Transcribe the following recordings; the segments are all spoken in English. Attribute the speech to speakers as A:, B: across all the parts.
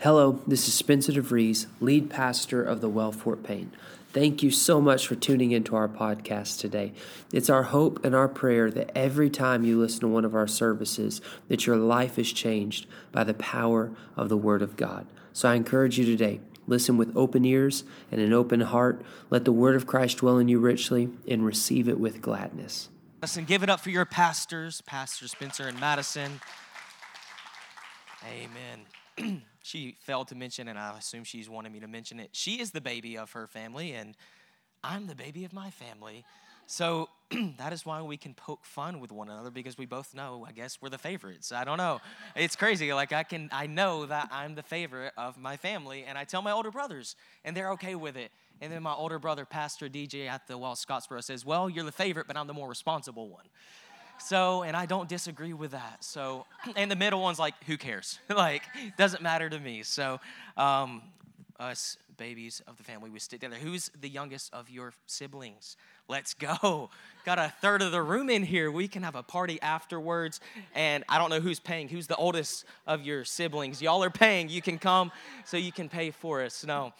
A: Hello, this is Spencer DeVries, lead pastor of the Well Fort Payne. Thank you so much for tuning into our podcast today. It's our hope and our prayer that every time you listen to one of our services, that your life is changed by the power of the Word of God. So I encourage you today, listen with open ears and an open heart. Let the Word of Christ dwell in you richly and receive it with gladness.
B: Listen, give it up for your pastors, Pastor Spencer and Madison. Amen. She failed to mention, and I assume she's wanting me to mention it. She is the baby of her family, and I'm the baby of my family. So that is why we can poke fun with one another, because we both know, I guess, we're the favorites. I don't know. It's crazy. I know that I'm the favorite of my family, and I tell my older brothers, and they're okay with it. And then my older brother, Pastor DJ at the Well Scottsboro, says, well, you're the favorite, but I'm the more responsible one. So, and I don't disagree with that. So, and the middle one's like, who cares? Doesn't matter to me. So, us babies of the family, we stick together. Who's the youngest of your siblings? Let's go. Got a third of the room in here. We can have a party afterwards. And I don't know who's paying. Who's the oldest of your siblings? Y'all are paying. You can come so you can pay for us. No.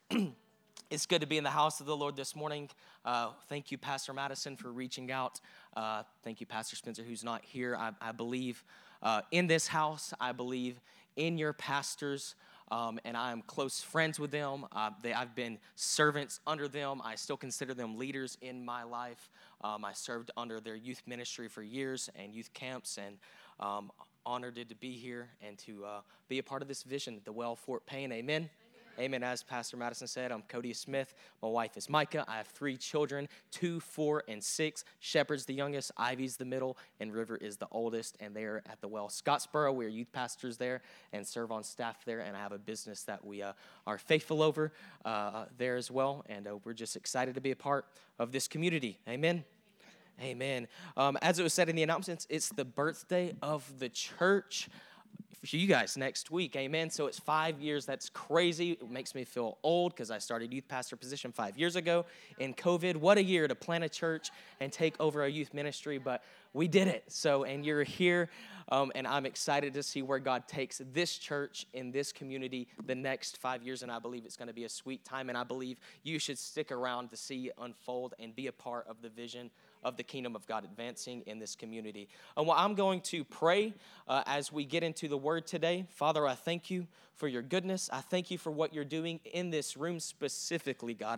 B: It's good to be in the house of the Lord this morning. Thank you, Pastor Madison, for reaching out. Thank you, Pastor Spencer, who's not here. I believe in this house. I believe in your pastors, and I am close friends with them. I've been servants under them. I still consider them leaders in my life. I served under their youth ministry for years and youth camps, and honored to be here and to be a part of this vision, the Well Fort Payne. Amen. Amen. As Pastor Madison said, I'm Cody Smith. My wife is Micah. I have 3 children, 2, 4, and 6. Shepherd's the youngest, Ivy's the middle, and River is the oldest. And they're at the Well Scottsboro. We're youth pastors there and serve on staff there. And I have a business that we are faithful over there as well. And we're just excited to be a part of this community. Amen. Amen. As it was said in the announcements, it's the birthday of the church for you guys next week, amen. So it's 5 years. That's crazy. It makes me feel old because I started youth pastor position 5 years ago in COVID. What a year to plant a church and take over a youth ministry, but we did it. So, and you're here, and I'm excited to see where God takes this church in this community the next 5 years, and I believe it's going to be a sweet time, and I believe you should stick around to see it unfold and be a part of the vision of the kingdom of God advancing in this community. Well, I'm going to pray as we get into the word today. Father, I thank you for your goodness. I thank you for what you're doing in this room specifically, God.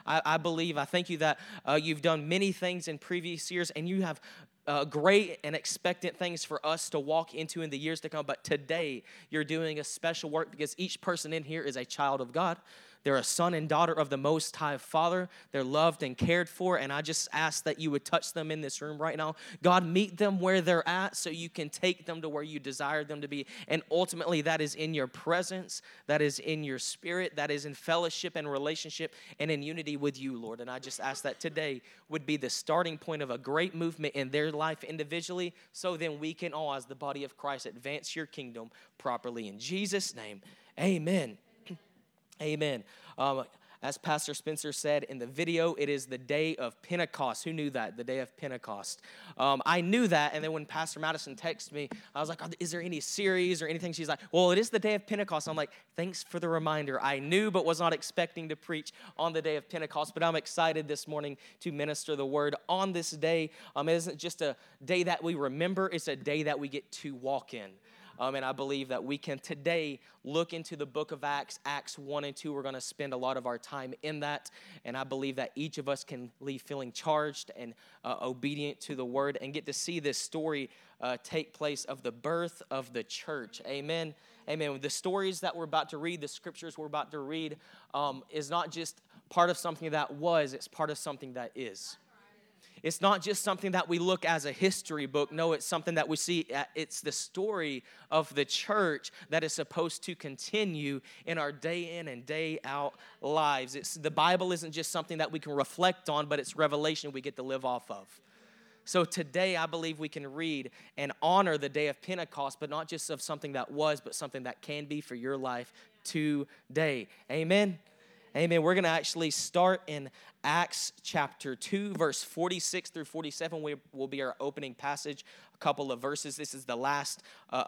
B: I thank you that you've done many things in previous years, and you have great and expectant things for us to walk into in the years to come. But today, you're doing a special work because each person in here is a child of God. They're a son and daughter of the Most High Father. They're loved and cared for, and I just ask that you would touch them in this room right now. God, meet them where they're at so you can take them to where you desire them to be, and ultimately that is in your presence, that is in your spirit, that is in fellowship and relationship and in unity with you, Lord. And I just ask that today would be the starting point of a great movement in their life individually, so then we can all, as the body of Christ, advance your kingdom properly. In Jesus' name, amen. Amen. As Pastor Spencer said in the video, it is the day of Pentecost. Who knew that? The day of Pentecost. I knew that, and then when Pastor Madison texted me, I was like, is there any series or anything? She's like, well, it is the day of Pentecost. I'm like, thanks for the reminder. I knew but was not expecting to preach on the day of Pentecost, but I'm excited this morning to minister the word on this day. It isn't just a day that we remember, it's a day that we get to walk in. And I believe that we can today look into the book of Acts, Acts 1 and 2. We're going to spend a lot of our time in that. And I believe that each of us can leave feeling charged and obedient to the word and get to see this story take place of the birth of the church. Amen. Amen. The stories that we're about to read, the scriptures we're about to read, is not just part of something that was, it's part of something that is. It's not just something that we look as a history book. No, it's something that we see. It's the story of the church that is supposed to continue in our day in and day out lives. The Bible isn't just something that we can reflect on, but it's revelation we get to live off of. So today, I believe we can read and honor the day of Pentecost, but not just of something that was, but something that can be for your life today. Amen. Amen. We're going to actually start in Acts chapter 2, verse 46 through 47 will be our opening passage, a couple of verses. This is the last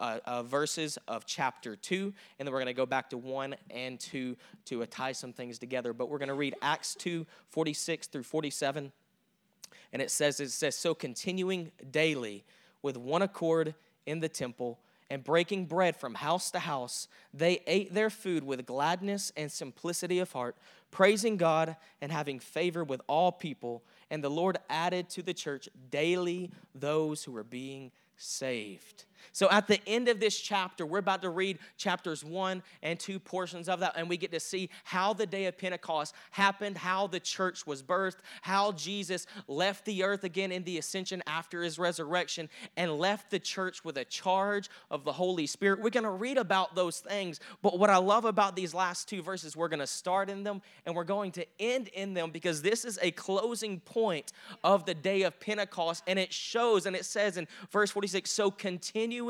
B: verses of chapter 2, and then we're going to go back to 1 and 2 to tie some things together. But we're going to read Acts 2, 46 through 47, and it says, so continuing daily with one accord in the temple, and breaking bread from house to house, they ate their food with gladness and simplicity of heart, praising God and having favor with all people. And the Lord added to the church daily those who were being saved. So at the end of this chapter, we're about to read chapters 1 and 2 portions of that, and we get to see how the day of Pentecost happened, how the church was birthed, how Jesus left the earth again in the ascension after his resurrection and left the church with a charge of the Holy Spirit. We're going to read about those things, but what I love about these last 2 verses, we're going to start in them and we're going to end in them because this is a closing point of the day of Pentecost, and it shows, and it says in verse 46, so continuing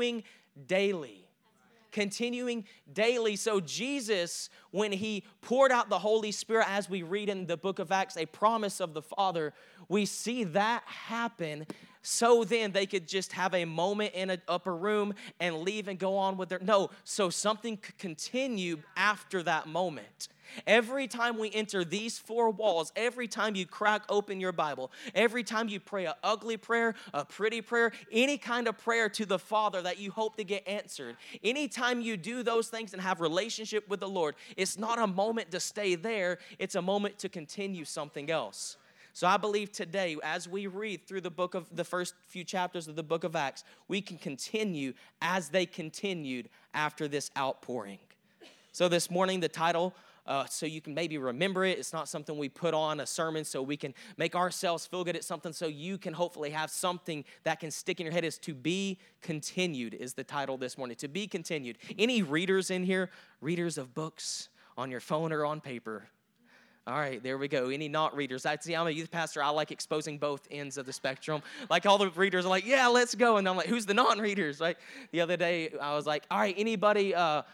B: daily. Continuing daily. So Jesus, when he poured out the Holy Spirit, as we read in the book of Acts, a promise of the Father, we see that happen so then they could just have a moment in an upper room and leave and go on with their, no, so something could continue after that moment. Every time we enter these 4 walls, every time you crack open your Bible, every time you pray an ugly prayer, a pretty prayer, any kind of prayer to the Father that you hope to get answered, anytime you do those things and have relationship with the Lord, it's not a moment to stay there, it's a moment to continue something else. So I believe today, as we read through the first few chapters of the book of Acts, we can continue as they continued after this outpouring. So this morning, the title, so you can maybe remember it. It's not something we put on a sermon so we can make ourselves feel good at something so you can hopefully have something that can stick in your head. Is to be continued is the title this morning. To be continued. Any readers in here? Readers of books on your phone or on paper? All right, there we go. Any not readers? See, I'm a youth pastor. I like exposing both ends of the spectrum. Like all the readers are like, yeah, let's go. And I'm like, who's the non-readers? Right? The other day, I was like, all right, anybody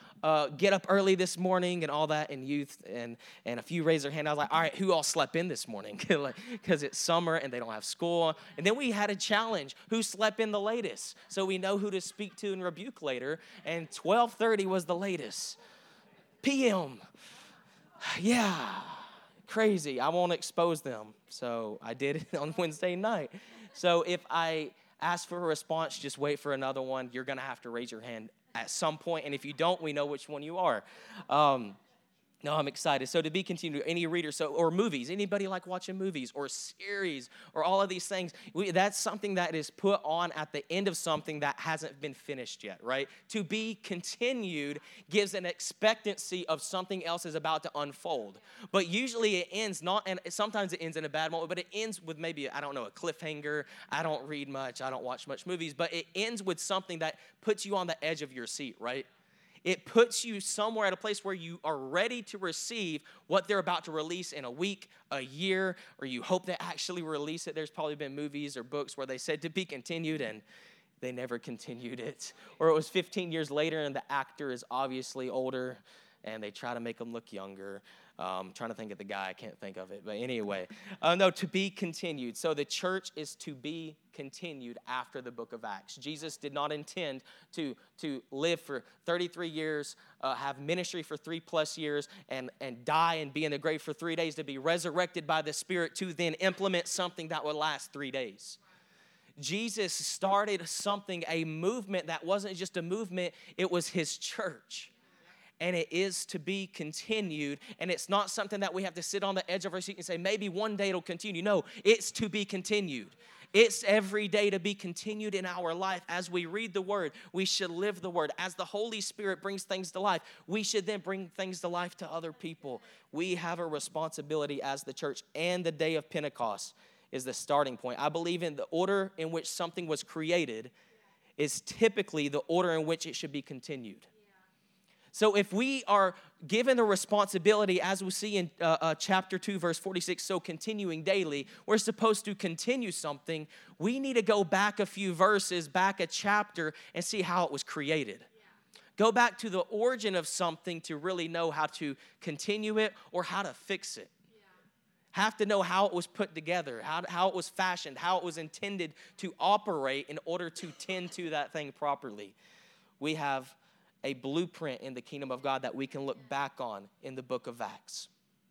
B: get up early this morning and all that in youth? And a few raised their hand. I was like, all right, who all slept in this morning? Because it's summer and they don't have school. And then we had a challenge. Who slept in the latest? So we know who to speak to and rebuke later. And 12:30 was the latest. PM. Yeah. Crazy. I won't expose them. So I did it on Wednesday night. So if I ask for a response, just wait for another one. You're going to have to raise your hand at some point. And if you don't, we know which one you are. No, I'm excited. So to be continued, any readers, or movies, anybody like watching movies or series or all of these things, that's something that is put on at the end of something that hasn't been finished yet, right? To be continued gives an expectancy of something else is about to unfold. But usually it ends not, and sometimes it ends in a bad moment, but it ends with maybe, I don't know, a cliffhanger. I don't read much. I don't watch much movies, but it ends with something that puts you on the edge of your seat, right? It puts you somewhere at a place where you are ready to receive what they're about to release in a week, a year, or you hope they actually release it. There's probably been movies or books where they said to be continued and they never continued it. Or it was 15 years later and the actor is obviously older and they try to make him look younger. Trying to think of the guy, I can't think of it. But anyway, no, to be continued. So the church is to be continued after the book of Acts. Jesus did not intend to live for 33 years, have ministry for 3+ years, and die and be in the grave for 3 days to be resurrected by the Spirit to then implement something that would last 3 days. Jesus started something, a movement that wasn't just a movement, it was his church. And it is to be continued. And it's not something that we have to sit on the edge of our seat and say, maybe one day it'll continue. No, it's to be continued. It's every day to be continued in our life. As we read the Word, we should live the Word. As the Holy Spirit brings things to life, we should then bring things to life to other people. We have a responsibility as the church, and the day of Pentecost is the starting point. I believe in the order in which something was created is typically the order in which it should be continued. So if we are given the responsibility, as we see in chapter 2, verse 46, so continuing daily, we're supposed to continue something. We need to go back a few verses, back a chapter, and see how it was created. Go back to the origin of something to really know how to continue it or how to fix it. Have to know how it was put together, how it was fashioned, how it was intended to operate in order to tend to that thing properly. We have a blueprint in the kingdom of God that we can look back on in the book of Acts.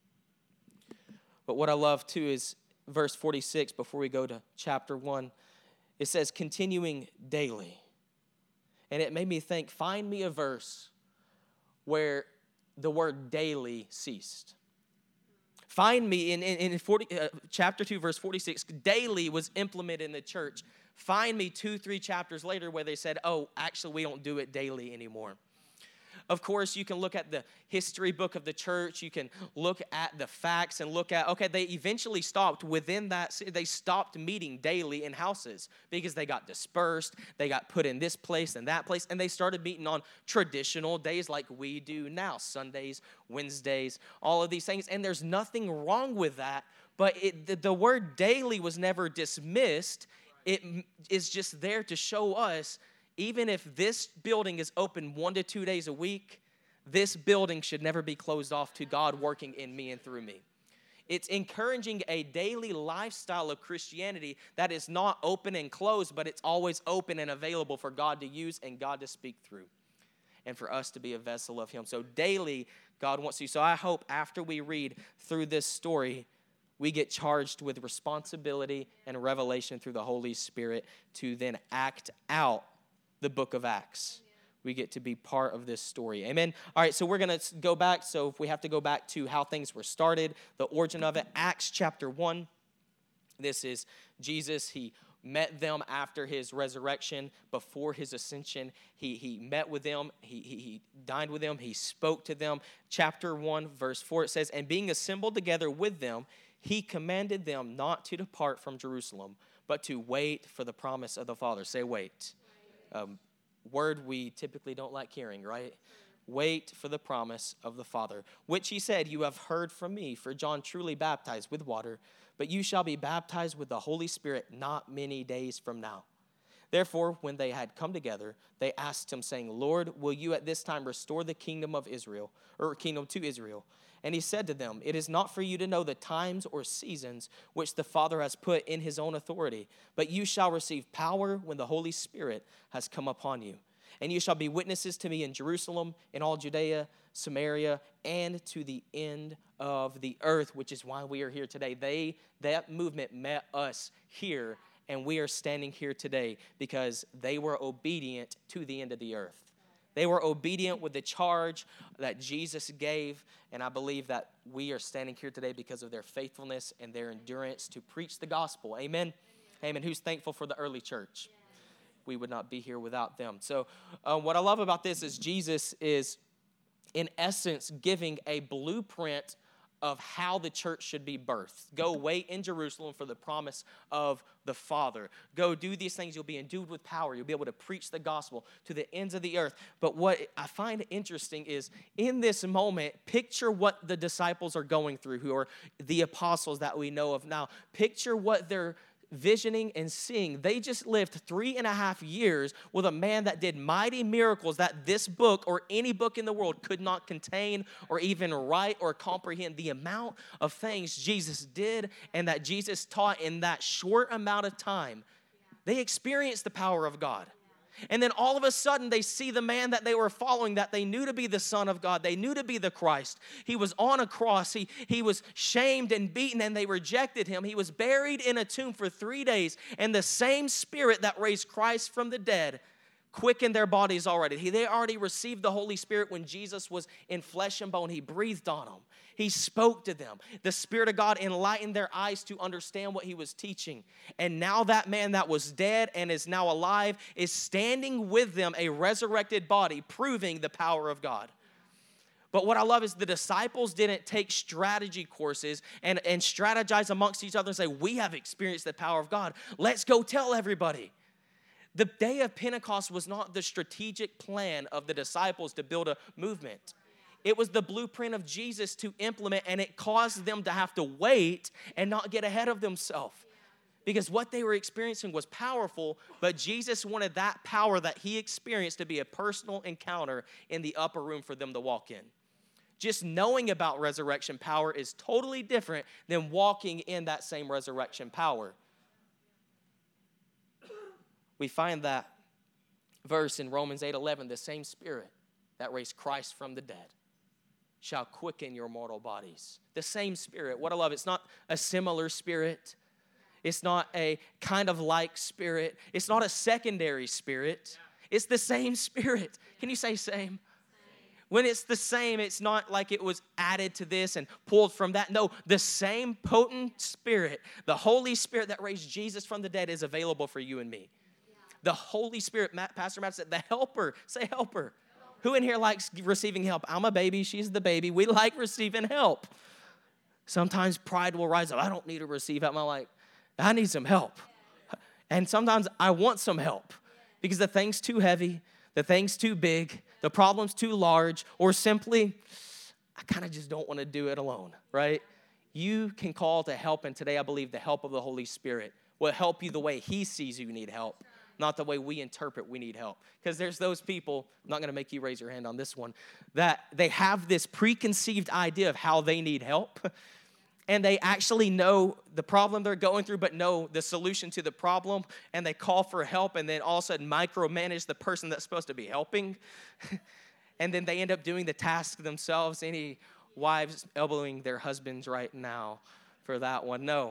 B: But what I love too is verse 46, before we go to chapter 1, it says, continuing daily. And it made me think, find me a verse where the word daily ceased. Find me in chapter 2, verse 46, daily was implemented in the church. Find me 2-3 chapters later where they said, oh, actually, we don't do it daily anymore. Of course, you can look at the history book of the church. You can look at the facts and look at, okay, they eventually stopped within that. They stopped meeting daily in houses because they got dispersed. They got put in this place and that place, and they started meeting on traditional days like we do now, Sundays, Wednesdays, all of these things. And there's nothing wrong with that, but the word daily was never dismissed. It is just there to show us, even if this building is open 1 to 2 days a week, this building should never be closed off to God working in me and through me. It's encouraging a daily lifestyle of Christianity that is not open and closed, but it's always open and available for God to use and God to speak through and for us to be a vessel of Him. So daily, God wants to. So I hope after we read through this story, we get charged with responsibility and revelation through the Holy Spirit to then act out the book of Acts. We get to be part of this story. Amen. All right, so we're going to go back. So if we have to go back to how things were started, the origin of it, Acts chapter 1. This is Jesus. He met them after his resurrection, before his ascension. He met with them. He dined with them. He spoke to them. Chapter 1, verse 4, it says, and being assembled together with them, he commanded them not to depart from Jerusalem, but to wait for the promise of the Father. Say wait. Word we typically don't like hearing, right? Wait for the promise of the Father, which he said, you have heard from me, for John truly baptized with water, but you shall be baptized with the Holy Spirit not many days from now. Therefore, when they had come together, they asked him, saying, Lord, will you at this time restore the kingdom of Israel, or kingdom to Israel? And he said to them, it is not for you to know the times or seasons which the Father has put in his own authority, but you shall receive power when the Holy Spirit has come upon you. And you shall be witnesses to me in Jerusalem, in all Judea, Samaria, and to the end of the earth, which is why we are here today. That movement met us here, and we are standing here today because they were obedient to the end of the earth. They were obedient with the charge that Jesus gave, and I believe that we are standing here today because of their faithfulness and their endurance to preach the gospel. Amen? Amen. Who's thankful for the early church? We would not be here without them. So what I love about this is Jesus is, in essence, giving a blueprint of how the church should be birthed. Go wait in Jerusalem for the promise of the Father. Go do these things. You'll be endued with power. You'll be able to preach the gospel to the ends of the earth. But what I find interesting is, in this moment, picture what the disciples are going through, who are the apostles that we know of now. Picture what they're visioning and seeing. They just lived 3.5 years with a man that did mighty miracles that this book or any book in the world could not contain or even write or comprehend. The amount of things Jesus did and that Jesus taught in that short amount of time, they experienced the power of God. And then all of a sudden, they see the man that they were following, that they knew to be the Son of God. They knew to be the Christ. He was on a cross. He was shamed and beaten, and they rejected him. He was buried in a tomb for 3 days. And the same Spirit that raised Christ from the dead quickened their bodies already. They already received the Holy Spirit when Jesus was in flesh and bone. He breathed on them. He spoke to them. The Spirit of God enlightened their eyes to understand what he was teaching. And now that man that was dead and is now alive is standing with them, a resurrected body, proving the power of God. But what I love is the disciples didn't take strategy courses and strategize amongst each other and say, we have experienced the power of God. Let's go tell everybody. The day of Pentecost was not the strategic plan of the disciples to build a movement. It was the blueprint of Jesus to implement, and it caused them to have to wait and not get ahead of themselves. Because what they were experiencing was powerful, but Jesus wanted that power that he experienced to be a personal encounter in the upper room for them to walk in. Just knowing about resurrection power is totally different than walking in that same resurrection power. We find that verse in Romans 8:11, the same Spirit that raised Christ from the dead shall quicken your mortal bodies. The same Spirit. What I love, it's not a similar spirit. It's not a kind of like spirit. It's not a secondary spirit. It's the same Spirit. Can you say same? When it's the same, it's not like it was added to this and pulled from that. No, the same potent Spirit, the Holy Spirit that raised Jesus from the dead is available for you and me. The Holy Spirit, Pastor Matt said, the helper. Say helper. Who in here likes receiving help? I'm a baby. She's the baby. We like receiving help. Sometimes pride will rise up. I don't need to receive help. I'm like, I need some help. And sometimes I want some help because the thing's too heavy, the thing's too big, the problem's too large, or simply, I kind of just don't want to do it alone, right? You can call to help, and today I believe the help of the Holy Spirit will help you the way he sees you need help, not the way we interpret we need help. Because there's those people, I'm not going to make you raise your hand on this one, that they have this preconceived idea of how they need help, and they actually know the problem they're going through, but know the solution to the problem, and they call for help, and then all of a sudden micromanage the person that's supposed to be helping, and then they end up doing the task themselves. Any wives elbowing their husbands right now for that one? No,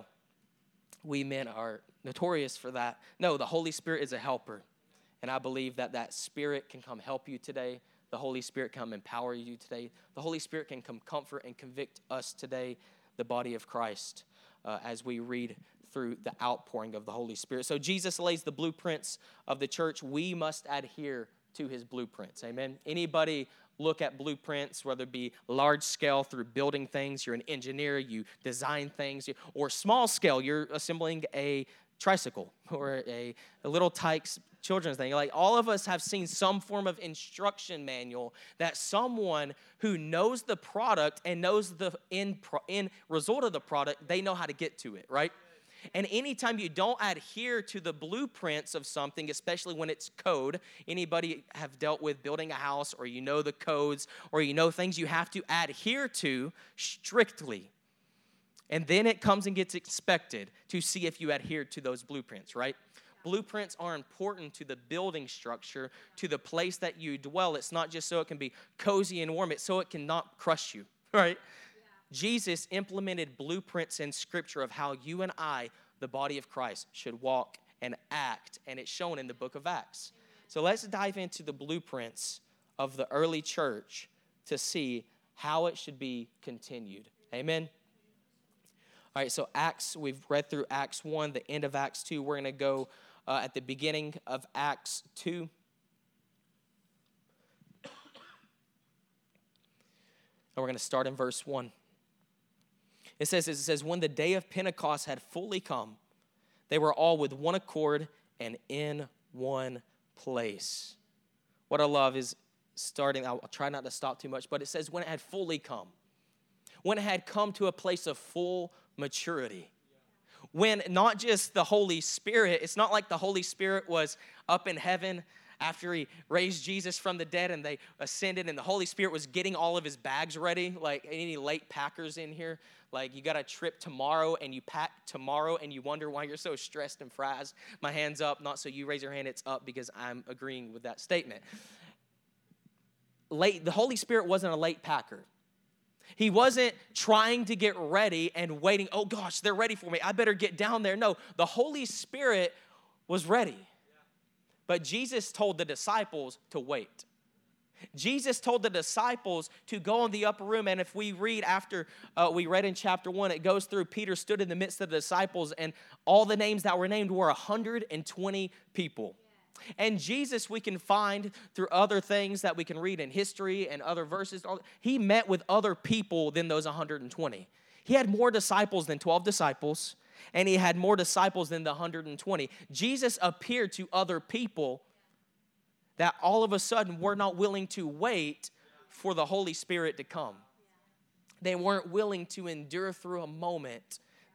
B: we men are notorious for that. No, the Holy Spirit is a helper, and I believe that that Spirit can come help you today. The Holy Spirit can come empower you today. The Holy Spirit can come comfort and convict us today, the body of Christ, as we read through the outpouring of the Holy Spirit. So Jesus lays the blueprints of the church. We must adhere to his blueprints. Amen. Anybody look at blueprints, whether it be large scale through building things, you're an engineer, you design things, or small scale, you're assembling a tricycle or a little Tykes children's thing. Like, all of us have seen some form of instruction manual that someone who knows the product and knows the end result of the product, they know how to get to it, right? And anytime you don't adhere to the blueprints of something, especially when it's code, anybody have dealt with building a house, or you know the codes, or you know things you have to adhere to strictly. And then it comes and gets inspected to see if you adhere to those blueprints, right? Blueprints are important to the building structure, to the place that you dwell. It's not just so it can be cozy and warm. It's so it cannot crush you, right? Yeah. Jesus implemented blueprints in Scripture of how you and I, the body of Christ, should walk and act, and it's shown in the book of Acts. So let's dive into the blueprints of the early church to see how it should be continued. Amen? All right, so Acts, we've read through Acts 1, the end of Acts 2. We're going to go at the beginning of Acts 2. And we're going to start in verse 1. It says, when the day of Pentecost had fully come, they were all with one accord and in one place. What I love is starting, I'll try not to stop too much, but it says when it had fully come. When it had come to a place of full maturity. When not just the Holy Spirit, it's not like the Holy Spirit was up in heaven after he raised Jesus from the dead and they ascended and the Holy Spirit was getting all of his bags ready. Like, any late packers in here? Like, you got a trip tomorrow and you pack tomorrow and you wonder why you're so stressed and frazzled. My hand's up, not so you raise your hand, it's up because I'm agreeing with that statement. The Holy Spirit wasn't a late packer. He wasn't trying to get ready and waiting, oh gosh, they're ready for me, I better get down there. No, the Holy Spirit was ready. But Jesus told the disciples to wait. Jesus told the disciples to go in the upper room, and if we read after we read in chapter 1, it goes through, Peter stood in the midst of the disciples, and all the names that were named were 120 people. And Jesus, we can find through other things that we can read in history and other verses, he met with other people than those 120. He had more disciples than 12 disciples, and he had more disciples than the 120. Jesus appeared to other people that all of a sudden were not willing to wait for the Holy Spirit to come. They weren't willing to endure through a moment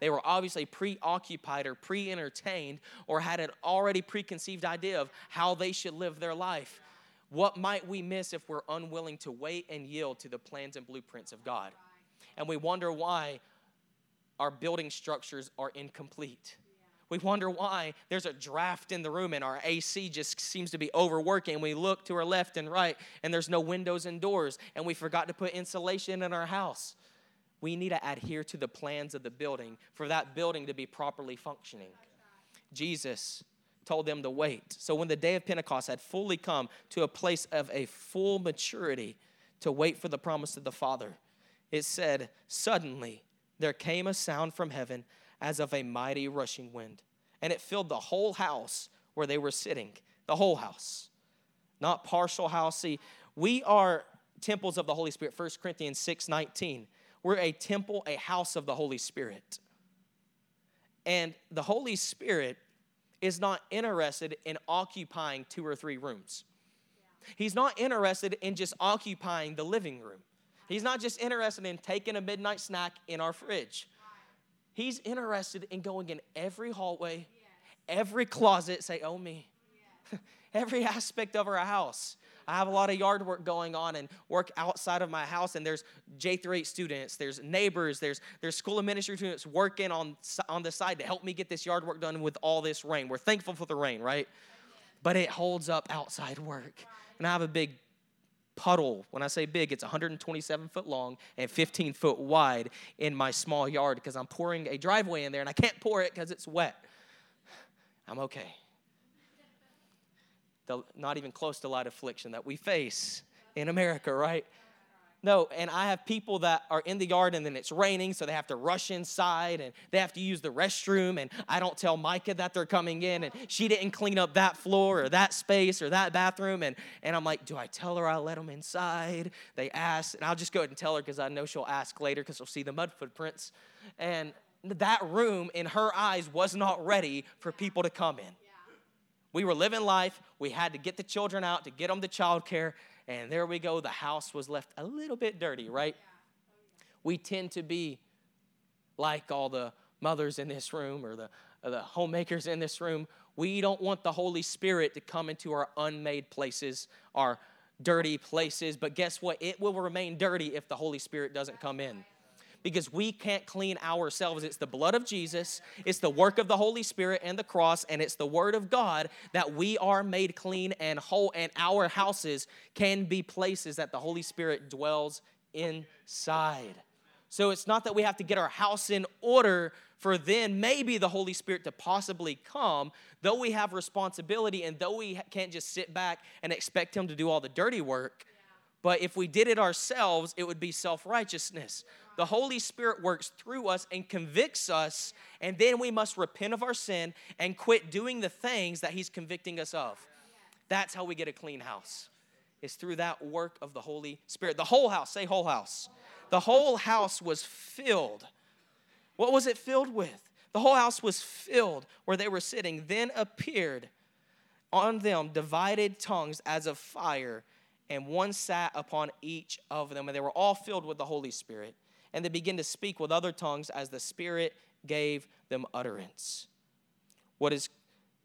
B: They were obviously preoccupied or pre-entertained or had an already preconceived idea of how they should live their life. What might we miss if we're unwilling to wait and yield to the plans and blueprints of God? And we wonder why our building structures are incomplete. We wonder why there's a draft in the room and our AC just seems to be overworking. We look to our left and right and there's no windows and doors and we forgot to put insulation in our house. We need to adhere to the plans of the building for that building to be properly functioning. Jesus told them to wait. So when the day of Pentecost had fully come to a place of a full maturity to wait for the promise of the Father, it said, suddenly there came a sound from heaven as of a mighty rushing wind, and it filled the whole house where they were sitting. The whole house, not partial house. See, we are temples of the Holy Spirit. 1 Corinthians 6:19. We're a temple, a house of the Holy Spirit. And the Holy Spirit is not interested in occupying 2 or 3 rooms. He's not interested in just occupying the living room. He's not just interested in taking a midnight snack in our fridge. He's interested in going in every hallway, every closet, say, oh me, every aspect of our house. I have a lot of yard work going on and work outside of my house, and there's J through 8 students, there's neighbors, there's school of ministry students working on the side to help me get this yard work done with all this rain. We're thankful for the rain, right? But it holds up outside work. And I have a big puddle. When I say big, it's 127 foot long and 15 foot wide in my small yard because I'm pouring a driveway in there, and I can't pour it because it's wet. I'm okay. Not even close to light affliction that we face in America, right? No, and I have people that are in the yard and then it's raining, so they have to rush inside and they have to use the restroom, and I don't tell Micah that they're coming in and she didn't clean up that floor or that space or that bathroom, and I'm like, do I tell her I'll let them inside? They ask, and I'll just go ahead and tell her because I know she'll ask later because she'll see the mud footprints. And that room in her eyes was not ready for people to come in. We were living life. We had to get the children out to get them to childcare. And there we go. The house was left a little bit dirty, right? We tend to be like all the mothers in this room or the homemakers in this room. We don't want the Holy Spirit to come into our unmade places, our dirty places. But guess what? It will remain dirty if the Holy Spirit doesn't come in. Because we can't clean ourselves. It's the blood of Jesus, it's the work of the Holy Spirit and the cross, and it's the word of God that we are made clean and whole, and our houses can be places that the Holy Spirit dwells inside. So it's not that we have to get our house in order for then maybe the Holy Spirit to possibly come, though we have responsibility and though we can't just sit back and expect him to do all the dirty work. But if we did it ourselves, it would be self-righteousness. The Holy Spirit works through us and convicts us, and then we must repent of our sin and quit doing the things that he's convicting us of. That's how we get a clean house. It's through that work of the Holy Spirit. The whole house, say whole house. The whole house was filled. What was it filled with? The whole house was filled where they were sitting. Then appeared on them divided tongues as of fire, and one sat upon each of them. And they were all filled with the Holy Spirit. And they began to speak with other tongues as the Spirit gave them utterance. What is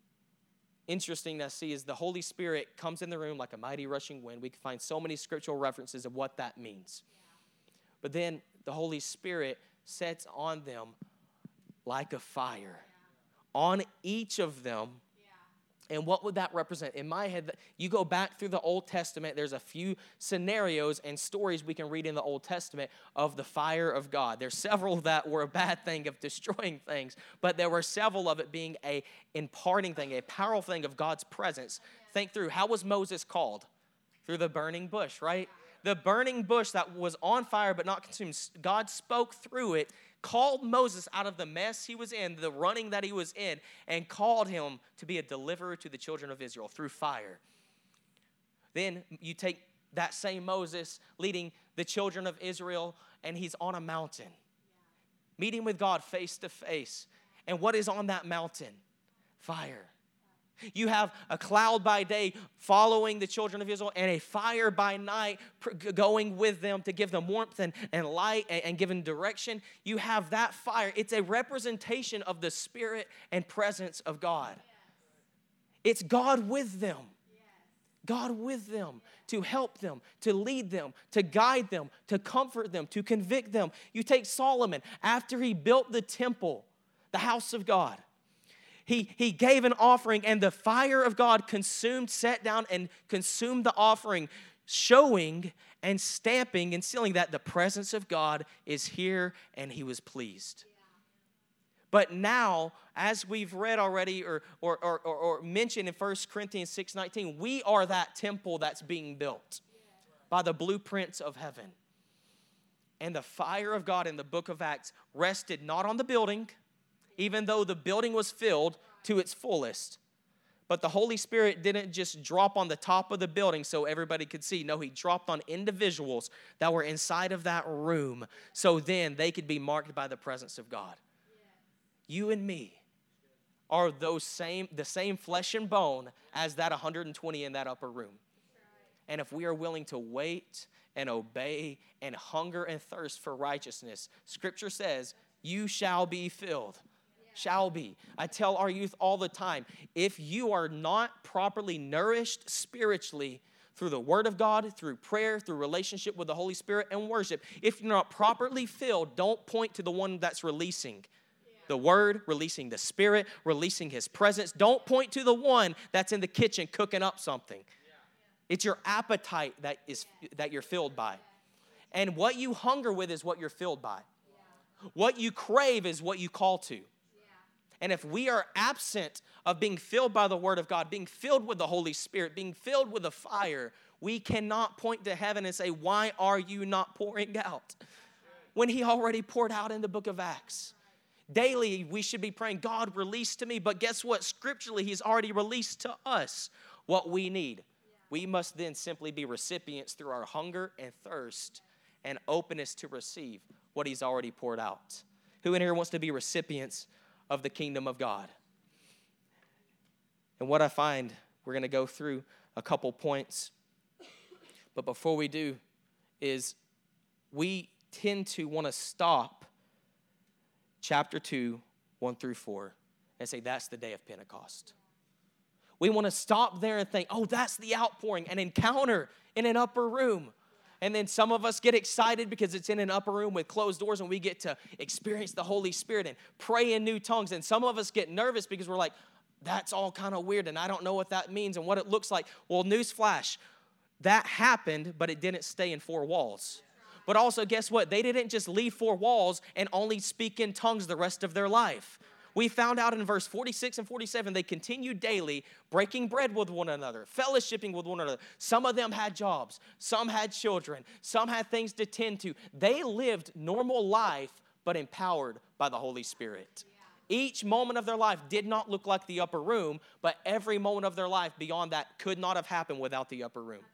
B: interesting to see is the Holy Spirit comes in the room like a mighty rushing wind. We can find so many scriptural references of what that means. But then the Holy Spirit sets on them like a fire, on each of them. And what would that represent? In my head, you go back through the Old Testament, there's a few scenarios and stories we can read in the Old Testament of the fire of God. There's several that were a bad thing of destroying things, but there were several of it being a imparting thing, a powerful thing of God's presence. Think through, how was Moses called? Through the burning bush, right? The burning bush that was on fire but not consumed. God spoke through it, called Moses out of the mess he was in, the running that he was in, and called him to be a deliverer to the children of Israel through fire. Then you take that same Moses leading the children of Israel, and he's on a mountain, meeting with God face to face. And what is on that mountain? Fire. You have a cloud by day following the children of Israel and a fire by night going with them to give them warmth and light and giving direction. You have that fire. It's a representation of the Spirit and presence of God. It's God with them. God with them to help them, to lead them, to guide them, to comfort them, to convict them. You take Solomon after he built the temple, the house of God. He gave an offering, and the fire of God sat down and consumed the offering, showing and stamping and sealing that the presence of God is here, and he was pleased. But now, as we've read already or mentioned in 1 Corinthians 6:19, we are that temple that's being built by the blueprints of heaven. And the fire of God in the book of Acts rested not on the building, even though the building was filled to its fullest. But the Holy Spirit didn't just drop on the top of the building so everybody could see. No, he dropped on individuals that were inside of that room so then they could be marked by the presence of God. You and me are the same flesh and bone as that 120 in that upper room. And if we are willing to wait and obey and hunger and thirst for righteousness, Scripture says, you shall be filled. Shall be. I tell our youth all the time, if you are not properly nourished spiritually through the Word of God, through prayer, through relationship with the Holy Spirit and worship, if you're not properly filled, don't point to the one that's releasing the Word, releasing the Spirit, releasing His presence. Don't point to the one that's in the kitchen cooking up something. It's your appetite that you're filled by. And what you hunger with is what you're filled by. What you crave is what you call to. And if we are absent of being filled by the Word of God, being filled with the Holy Spirit, being filled with the fire, we cannot point to heaven and say, why are you not pouring out? When He already poured out in the book of Acts. Daily, we should be praying, God, release to me. But guess what? Scripturally, He's already released to us what we need. We must then simply be recipients through our hunger and thirst and openness to receive what He's already poured out. Who in here wants to be recipients of the kingdom of God? And what I find, we're going to go through a couple points. But before we do, is we tend to want to stop chapter 2, 1 through 4, and say that's the day of Pentecost. We want to stop there and think, oh, that's the outpouring, an encounter in an upper room. And then some of us get excited because it's in an upper room with closed doors and we get to experience the Holy Spirit and pray in new tongues. And some of us get nervous because we're like, that's all kind of weird and I don't know what that means and what it looks like. Well, newsflash, that happened, but it didn't stay in four walls. But also, guess what? They didn't just leave four walls and only speak in tongues the rest of their life. We found out in verse 46 and 47, they continued daily breaking bread with one another, fellowshipping with one another. Some of them had jobs. Some had children. Some had things to tend to. They lived normal life, but empowered by the Holy Spirit. Each moment of their life did not look like the upper room, but every moment of their life beyond that could not have happened without the upper room.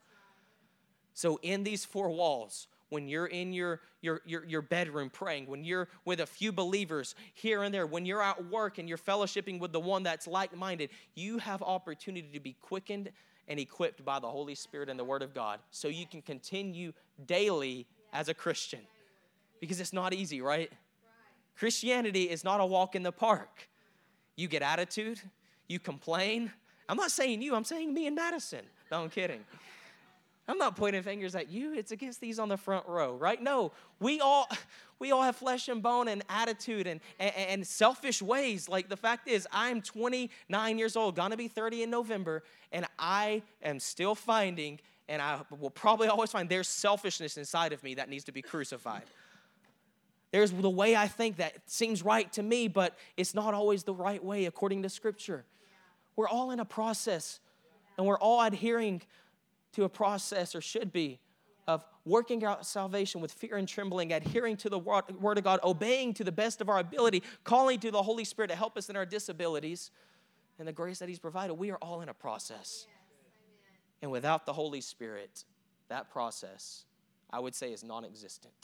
B: So in these four walls, when you're in your bedroom praying, when you're with a few believers here and there, when you're at work and you're fellowshipping with the one that's like-minded, you have opportunity to be quickened and equipped by the Holy Spirit and the Word of God so you can continue daily as a Christian. Because it's not easy, right? Christianity is not a walk in the park. You get attitude, you complain. I'm not saying you, I'm saying me and Madison. No, I'm kidding. I'm not pointing fingers at you. It's against these on the front row, right? No, we all have flesh and bone and attitude and selfish ways. Like the fact is, I'm 29 years old, gonna be 30 in November, and I am still finding, and I will probably always find, there's selfishness inside of me that needs to be crucified. There's the way I think that seems right to me, but it's not always the right way according to Scripture. We're all in a process, and we're all adhering to a process, or should be, of working out salvation with fear and trembling, adhering to the Word of God, obeying to the best of our ability, calling to the Holy Spirit to help us in our disabilities, and the grace that He's provided. We are all in a process. And without the Holy Spirit, that process, I would say, is non-existent.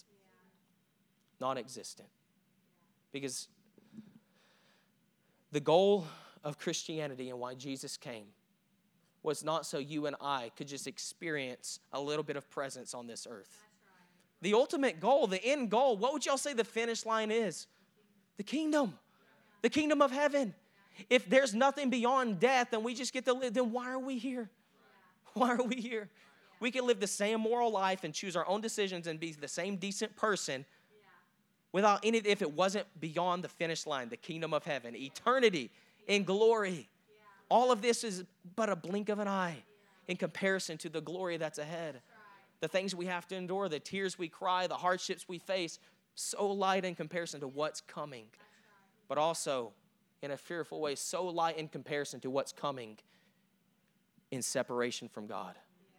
B: Non-existent. Because the goal of Christianity and why Jesus came was not so you and I could just experience a little bit of presence on this earth. The ultimate goal, the end goal, what would y'all say the finish line is? The kingdom of heaven. If there's nothing beyond death and we just get to live, then why are we here? Why are we here? We can live the same moral life and choose our own decisions and be the same decent person without any, if it wasn't beyond the finish line, the kingdom of heaven, eternity in glory. All of this is but a blink of an eye in comparison to the glory that's ahead. The things we have to endure, the tears we cry, the hardships we face, so light in comparison to what's coming. But also, in a fearful way, so light in comparison to what's coming in separation from God.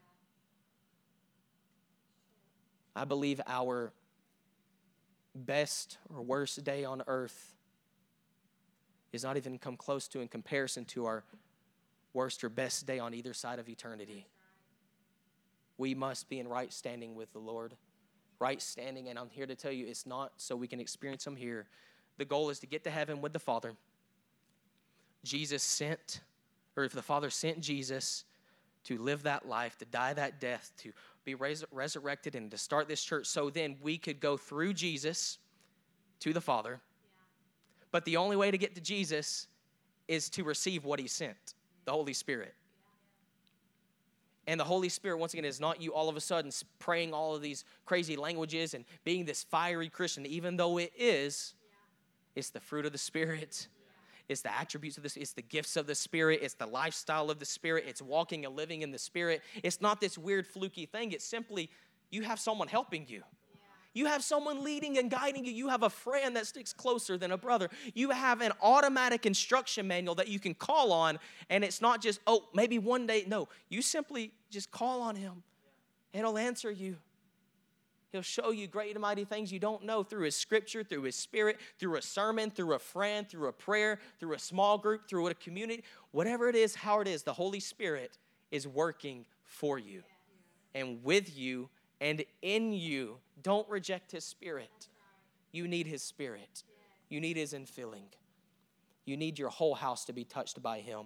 B: I believe our best or worst day on earth is not even come close to in comparison to our worst or best day on either side of eternity. We must be in right standing with the Lord. Right standing, and I'm here to tell you, it's not so we can experience Him here. The goal is to get to heaven with the Father. Jesus sent, or if the Father sent Jesus to live that life, to die that death, to be resurrected and to start this church, so then we could go through Jesus to the Father. But the only way to get to Jesus is to receive what He sent, the Holy Spirit. And the Holy Spirit, once again, is not you all of a sudden praying all of these crazy languages and being this fiery Christian, even though it is. It's the fruit of the Spirit. It's the attributes of this. It's the gifts of the Spirit. It's the lifestyle of the Spirit. It's walking and living in the Spirit. It's not this weird fluky thing. It's simply you have someone helping you. You have someone leading and guiding you. You have a friend that sticks closer than a brother. You have an automatic instruction manual that you can call on, and it's not just, oh, maybe one day. No, you simply just call on Him, and He'll answer you. He'll show you great and mighty things you don't know through His Scripture, through His Spirit, through a sermon, through a friend, through a prayer, through a small group, through a community. Whatever it is, how it is, the Holy Spirit is working for you and with you and in you. Don't reject His Spirit. You need His Spirit. You need His infilling. You need your whole house to be touched by Him.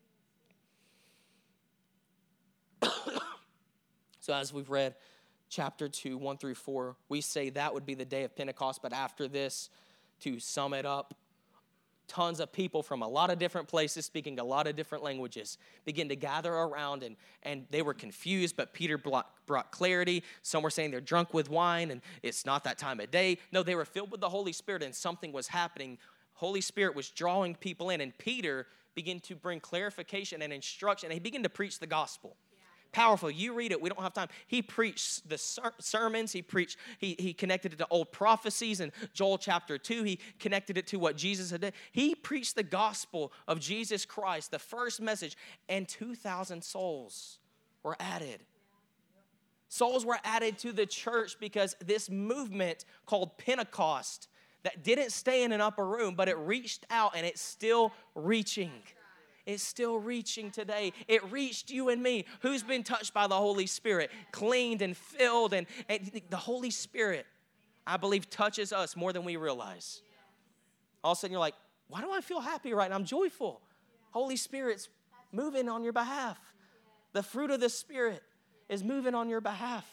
B: So as we've read chapter 2, 1 through 4, we say that would be the day of Pentecost. But after this, to sum it up, tons of people from a lot of different places speaking a lot of different languages begin to gather around, and they were confused, but Peter brought clarity. Some were saying they're drunk with wine and it's not that time of day. No, they were filled with the Holy Spirit and something was happening. Holy Spirit was drawing people in, and Peter began to bring clarification and instruction, and he began to preach the gospel. Powerful. You read it. We don't have time. He preached the sermons. He connected it to old prophecies in Joel chapter 2. He connected it to what Jesus had done. He preached the gospel of Jesus Christ, the first message, and 2,000 souls were added. Souls were added to the church because this movement called Pentecost that didn't stay in an upper room, but it reached out, and it's still reaching. It's still reaching today. It reached you and me. Who's been touched by the Holy Spirit, cleaned and filled, and the Holy Spirit, I believe, touches us more than we realize. All of a sudden you're like, why do I feel happy right now? I'm joyful. Holy Spirit's moving on your behalf. The fruit of the Spirit is moving on your behalf.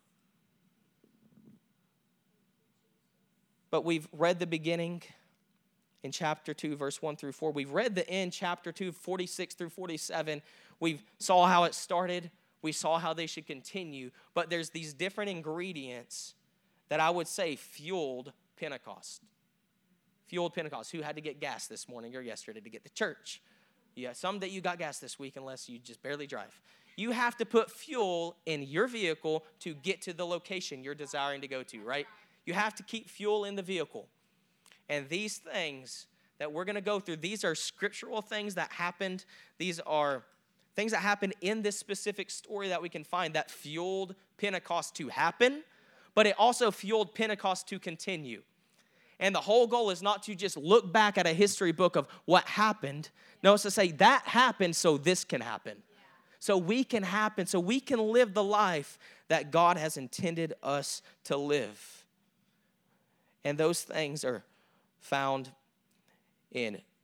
B: But we've read the beginning in chapter 2, verse 1 through 4. We've read the end, chapter 2, 46 through 47. We saw how it started. We saw how they should continue. But there's these different ingredients that I would say fueled Pentecost. Fueled Pentecost. Who had to get gas this morning or yesterday to get to church? Yeah, some that you got gas this week unless you just barely drive. You have to put fuel in your vehicle to get to the location you're desiring to go to, right? You have to keep fuel in the vehicle. And these things that we're going to go through, these are scriptural things that happened. These are things that happened in this specific story that we can find that fueled Pentecost to happen, but it also fueled Pentecost to continue. And the whole goal is not to just look back at a history book of what happened. No, it's to say that happened so this can happen. So we can happen, so we can live the life that God has intended us to live. And those things are found in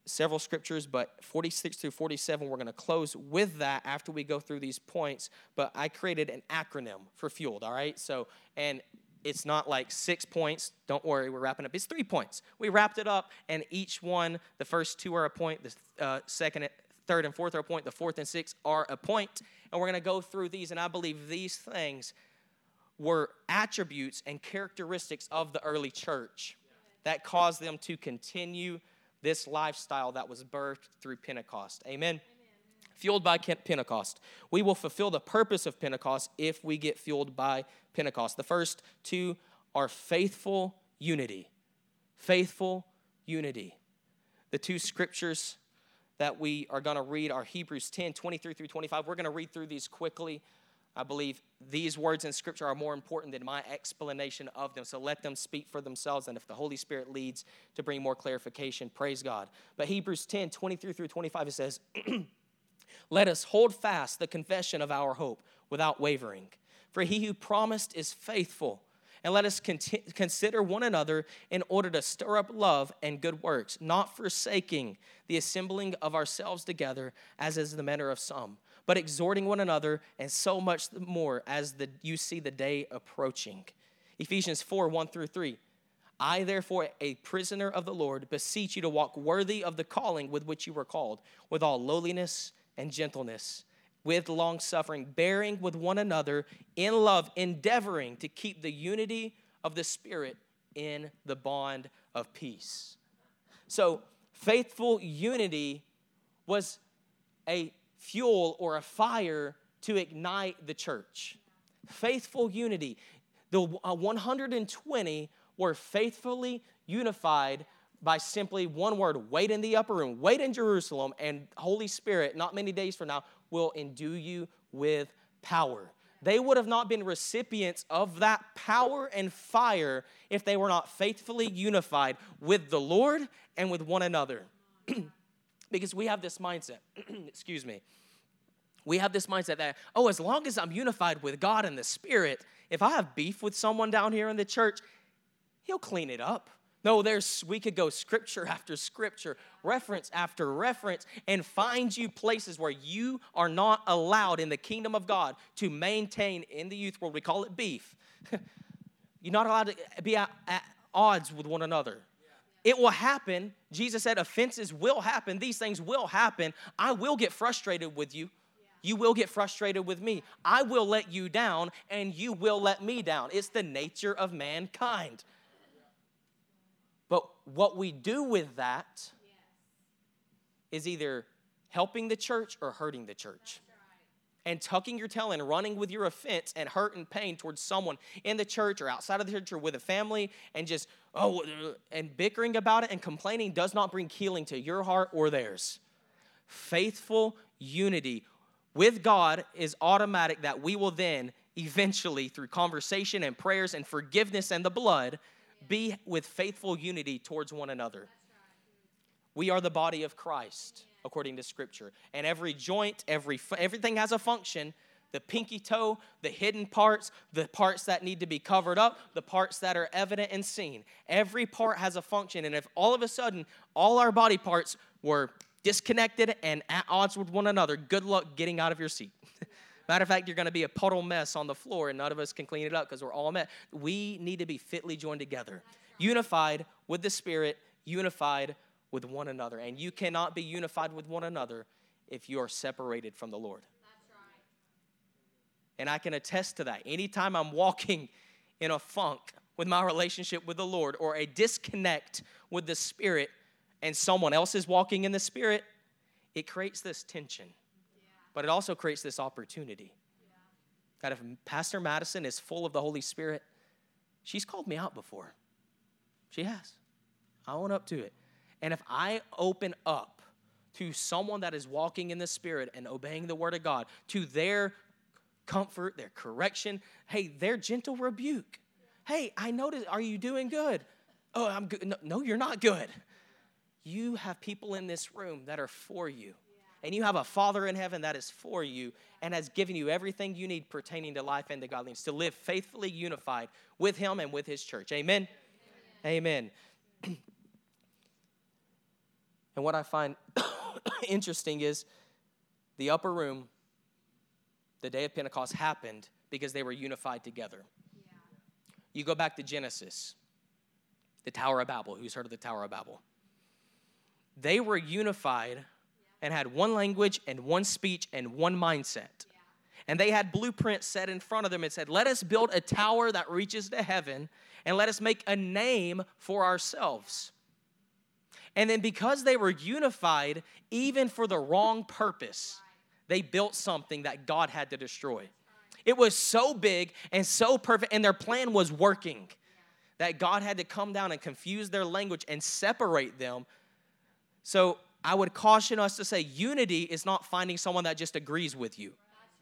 B: several scriptures, but 46 through 47, we're going to close with that after we go through these points. But I created an acronym for Fueled, all right? So, and it's not like 6 points. Don't worry, we're wrapping up. It's 3 points. We wrapped it up, and each one, the first 2 are a point, the second, third, and fourth are a point, the fourth and sixth are a point. And we're going to go through these, and I believe these things were attributes and characteristics of the early church that caused them to continue this lifestyle that was birthed through Pentecost. Amen? Fueled by Pentecost. We will fulfill the purpose of Pentecost if we get fueled by Pentecost. The first 2 are faithful unity. Faithful unity. The 2 scriptures that we are going to read are Hebrews 10, 23 through 25. We're going to read through these quickly. I believe these words in Scripture are more important than my explanation of them. So let them speak for themselves. And if the Holy Spirit leads to bring more clarification, praise God. But Hebrews 10, 23 through 25, it says, let us hold fast the confession of our hope without wavering. For he who promised is faithful. And let us consider one another in order to stir up love and good works, not forsaking the assembling of ourselves together, as is the manner of some, but exhorting one another, and so much more as you see the day approaching. Ephesians 4, 1 through 3. I, therefore, a prisoner of the Lord, beseech you to walk worthy of the calling with which you were called, with all lowliness and gentleness, with long-suffering, bearing with one another in love, endeavoring to keep the unity of the Spirit in the bond of peace. So, faithful unity was a fuel or a fire to ignite the church. Faithful unity. The 120 were faithfully unified by simply one word: wait in the upper room, wait in Jerusalem, and Holy Spirit, not many days from now, will endue you with power. They would have not been recipients of that power and fire if they were not faithfully unified with the Lord and with one another. Because we have this mindset, excuse me, we have this mindset that, as long as I'm unified with God and the Spirit, if I have beef with someone down here in the church, He'll clean it up. No, we could go scripture after scripture, reference after reference, and find you places where you are not allowed in the kingdom of God to maintain, in the youth world, we call it beef. You're not allowed to be at odds with one another. It will happen. Jesus said offenses will happen. These things will happen. I will get frustrated with you. You will get frustrated with me. I will let you down, and you will let me down. It's the nature of mankind. But what we do with that is either helping the church or hurting the church. And tucking your tail and running with your offense and hurt and pain towards someone in the church or outside of the church or with a family and just, and bickering about it and complaining does not bring healing to your heart or theirs. Faithful unity with God is automatic that we will then eventually, through conversation and prayers and forgiveness and the blood, be with faithful unity towards one another. We are the body of Christ, according to Scripture. And every joint, everything has a function. The pinky toe, the hidden parts, the parts that need to be covered up, the parts that are evident and seen. Every part has a function. And if all of a sudden, all our body parts were disconnected and at odds with one another, good luck getting out of your seat. Matter of fact, you're going to be a puddle mess on the floor, and none of us can clean it up because we're all mess. We need to be fitly joined together, unified with the Spirit, unified with one another. And you cannot be unified with one another if you are separated from the Lord. That's right. And I can attest to that. Anytime I'm walking in a funk with my relationship with the Lord or a disconnect with the Spirit and someone else is walking in the Spirit, it creates this tension. But it also creates this opportunity. That if Pastor Madison is full of the Holy Spirit, she's called me out before. She has. I own up to it. And if I open up to someone that is walking in the Spirit and obeying the Word of God, to their comfort, their correction, hey, their gentle rebuke. Hey, I noticed, are you doing good? Oh, I'm good. No, you're not good. You have people in this room that are for you. And you have a Father in heaven that is for you and has given you everything you need pertaining to life and to godliness to live faithfully unified with Him and with His church. Amen? Amen. And what I find interesting is the upper room, the day of Pentecost happened because they were unified together. Yeah. You go back to Genesis, the Tower of Babel. Who's heard of the Tower of Babel? They were unified and had one language and one speech and one mindset. Yeah. And they had blueprints set in front of them. It said, let us build a tower that reaches to heaven and let us make a name for ourselves. And then because they were unified, even for the wrong purpose, they built something that God had to destroy. It was so big and so perfect, and their plan was working, that God had to come down and confuse their language and separate them. So I would caution us to say unity is not finding someone that just agrees with you.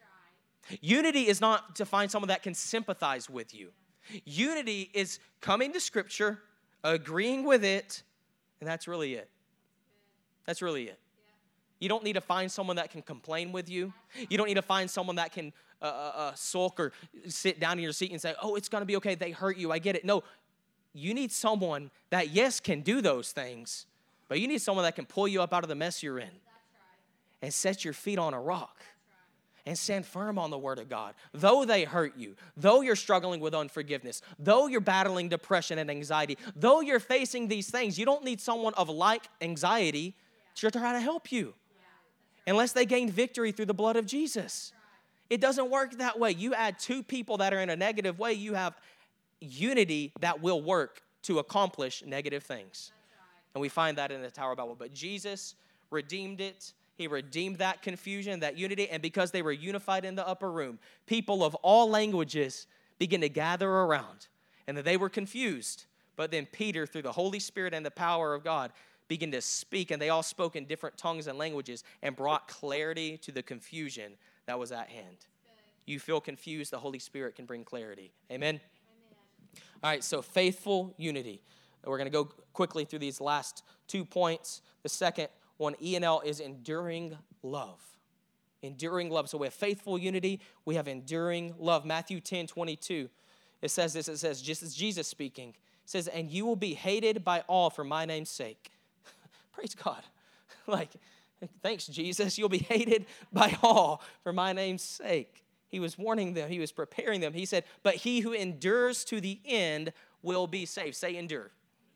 B: Unity is not to find someone that can sympathize with you. Unity is coming to Scripture, agreeing with it, and that's really it. That's really it. You don't need to find someone that can complain with you. You don't need to find someone that can sulk or sit down in your seat and say, oh, it's going to be okay. They hurt you. I get it. No, you need someone that, yes, can do those things, but you need someone that can pull you up out of the mess you're in and set your feet on a rock and stand firm on the Word of God. Though they hurt you, though you're struggling with unforgiveness, though you're battling depression and anxiety, though you're facing these things, you don't need someone of like anxiety to try to help you unless they gained victory through the blood of Jesus. It doesn't work that way. You add two people that are in a negative way, you have unity that will work to accomplish negative things. And we find that in the Tower of Babel. But Jesus redeemed it. He redeemed that confusion, that unity, and because they were unified in the upper room, people of all languages began to gather around, and that they were confused. But then Peter, through the Holy Spirit and the power of God, began to speak, and they all spoke in different tongues and languages and brought clarity to the confusion that was at hand. You feel confused, the Holy Spirit can bring clarity. Amen? All right, so faithful unity. We're going to go quickly through these last 2 points. The second one, E&L, is enduring love. Enduring love. So we have faithful unity. We have enduring love. Matthew 10:22. It says this. It says, just as Jesus speaking, it says, and you will be hated by all for my name's sake. Praise God. Like, thanks, Jesus. You'll be hated by all for my name's sake. He was warning them. He was preparing them. He said, but he who endures to the end will be saved. Say endure.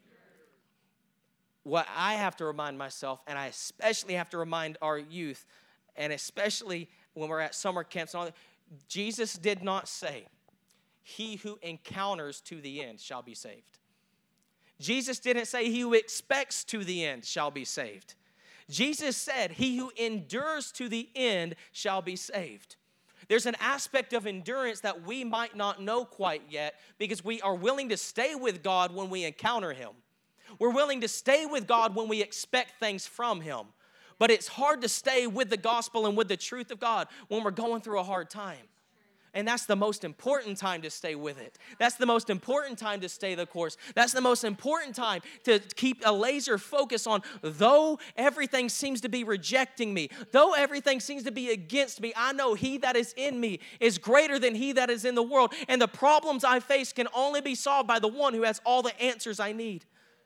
B: What I have to remind myself, and I especially have to remind our youth, and especially when we're at summer camps and all that, Jesus did not say, he who encounters to the end shall be saved. Jesus didn't say, he who expects to the end shall be saved. Jesus said, he who endures to the end shall be saved. There's an aspect of endurance that we might not know quite yet because we are willing to stay with God when we encounter him. We're willing to stay with God when we expect things from him. But it's hard to stay with the gospel and with the truth of God when we're going through a hard time. And that's the most important time to stay with it. That's the most important time to stay the course. That's the most important time to keep a laser focus on, though everything seems to be rejecting me, though everything seems to be against me, I know he that is in me is greater than he that is in the world. And the problems I face can only be solved by the one who has all the answers I need.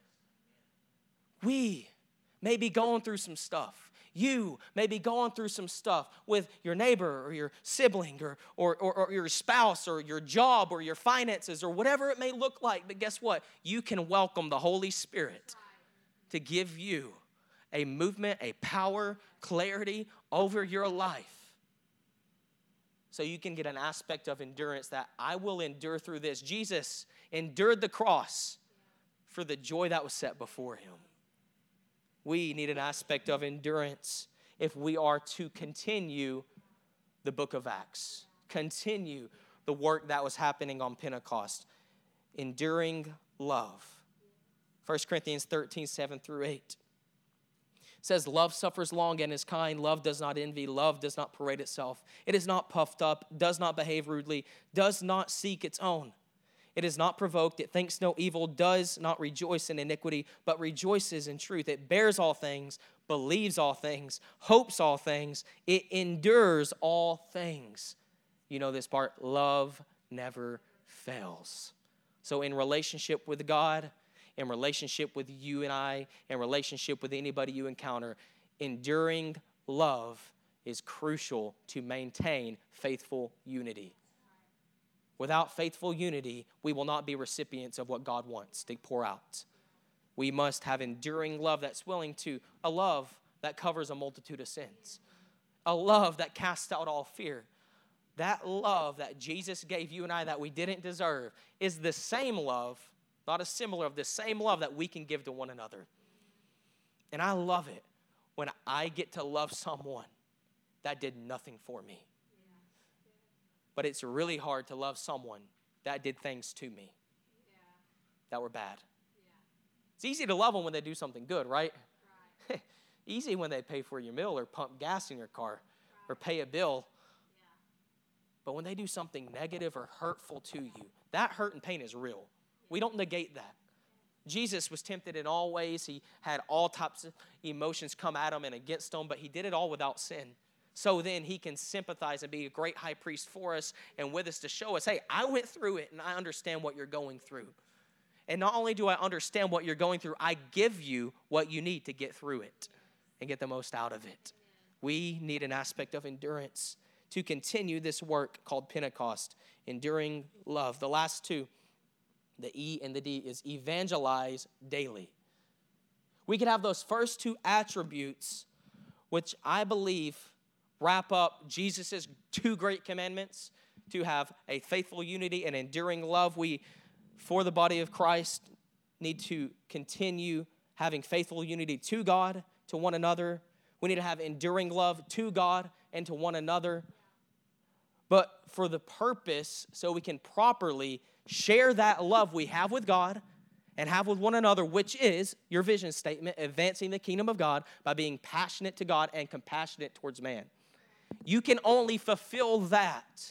B: We may be going through some stuff. You may be going through some stuff with your neighbor or your sibling or your spouse or your job or your finances or whatever it may look like. But guess what? You can welcome the Holy Spirit to give you a movement, a power, clarity over your life. So you can get an aspect of endurance that I will endure through this. Jesus endured the cross for the joy that was set before him. We need an aspect of endurance if we are to continue the book of Acts, continue the work that was happening on Pentecost. Enduring love. 1 Corinthians 13:7-8 says, love suffers long and is kind. Love does not envy. Love does not parade itself. It is not puffed up, does not behave rudely, does not seek its own. It is not provoked, it thinks no evil, does not rejoice in iniquity, but rejoices in truth. It bears all things, believes all things, hopes all things. It endures all things. You know this part, love never fails. So in relationship with God, in relationship with you and I, in relationship with anybody you encounter, enduring love is crucial to maintain faithful unity. Without faithful unity, we will not be recipients of what God wants to pour out. We must have enduring love that's willing to, a love that covers a multitude of sins, a love that casts out all fear. That love that Jesus gave you and I that we didn't deserve is the same love, not a similar of the same love that we can give to one another. And I love it when I get to love someone that did nothing for me. But it's really hard to love someone that did things to me that were bad. It's easy to love them when they do something good, right? Easy when they pay for your meal or pump gas in your car or pay a bill. But when they do something negative or hurtful to you, that hurt and pain is real. We don't negate that. Jesus was tempted in all ways. He had all types of emotions come at him and against him, but he did it all without sin. So then he can sympathize and be a great high priest for us and with us to show us, hey, I went through it and I understand what you're going through. And not only do I understand what you're going through, I give you what you need to get through it and get the most out of it. We need an aspect of endurance to continue this work called Pentecost, enduring love. The last two, the E and the D, is evangelize daily. We could have those first two attributes, which I believe wrap up Jesus' two great commandments, to have a faithful unity and enduring love. We, for the body of Christ, need to continue having faithful unity to God, to one another. We need to have enduring love to God and to one another. But for the purpose, so we can properly share that love we have with God and have with one another, which is your vision statement, advancing the kingdom of God by being passionate to God and compassionate towards man. You can only fulfill that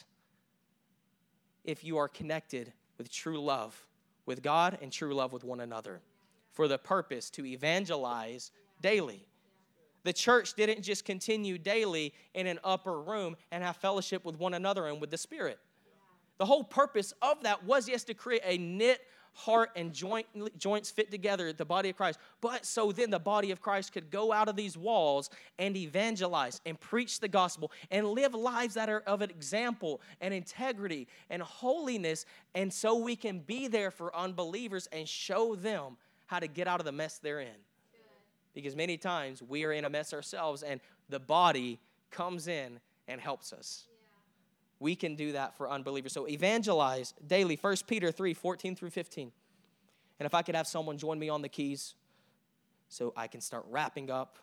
B: if you are connected with true love with God and true love with one another, for the purpose to evangelize daily. The church didn't just continue daily in an upper room and have fellowship with one another and with the Spirit. The whole purpose of that was, yes, to create a knit heart and joints fit together, the body of Christ. But so then the body of Christ could go out of these walls and evangelize and preach the gospel and live lives that are of an example and integrity and holiness. And so we can be there for unbelievers and show them how to get out of the mess they're in. Because many times we are in a mess ourselves and the body comes in and helps us. We can do that for unbelievers. So evangelize daily. 1 Peter 3, 14 through 15. And if I could have someone join me on the keys so I can start wrapping up.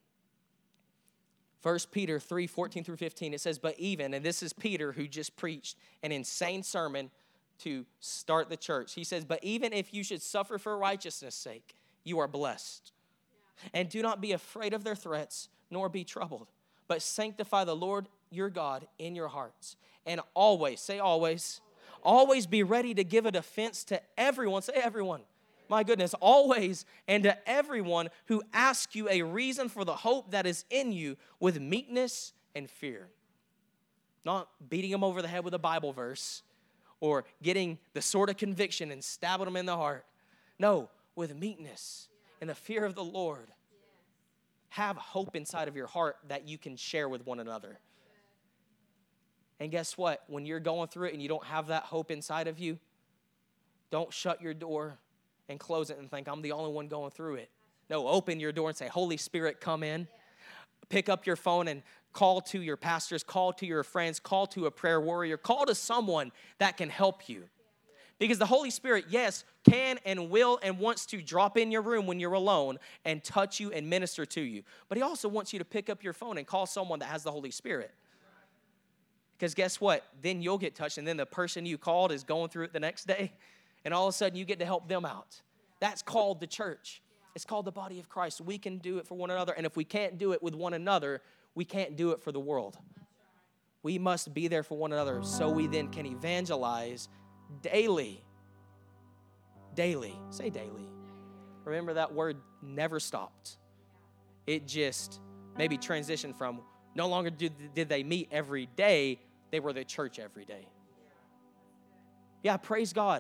B: 1 Peter 3, 14 through 15. It says, but even, and this is Peter who just preached an insane sermon to start the church. He says, but even if you should suffer for righteousness' sake, you are blessed. And do not be afraid of their threats, nor be troubled. But sanctify the Lord your God in your hearts. And always, say always, always be ready to give a defense to everyone. Say everyone. My goodness, always and to everyone who asks you a reason for the hope that is in you with meekness and fear. Not beating them over the head with a Bible verse or getting the sword of conviction and stabbing them in the heart. No, with meekness and the fear of the Lord. Have hope inside of your heart that you can share with one another. And guess what? When you're going through it and you don't have that hope inside of you, don't shut your door and close it and think, I'm the only one going through it. No, open your door and say, Holy Spirit, come in. Pick up your phone and call to your pastors, call to your friends, call to a prayer warrior, call to someone that can help you. Because the Holy Spirit, yes, can and will and wants to drop in your room when you're alone and touch you and minister to you. But he also wants you to pick up your phone and call someone that has the Holy Spirit. Because guess what? Then you'll get touched, and then the person you called is going through it the next day, and all of a sudden you get to help them out. That's called the church. It's called the body of Christ. We can do it for one another, and if we can't do it with one another, we can't do it for the world. We must be there for one another so we then can evangelize daily. Daily. Say daily. Remember that word never stopped. It just maybe transitioned from no longer did they meet every day, they were the church every day. Yeah, praise God.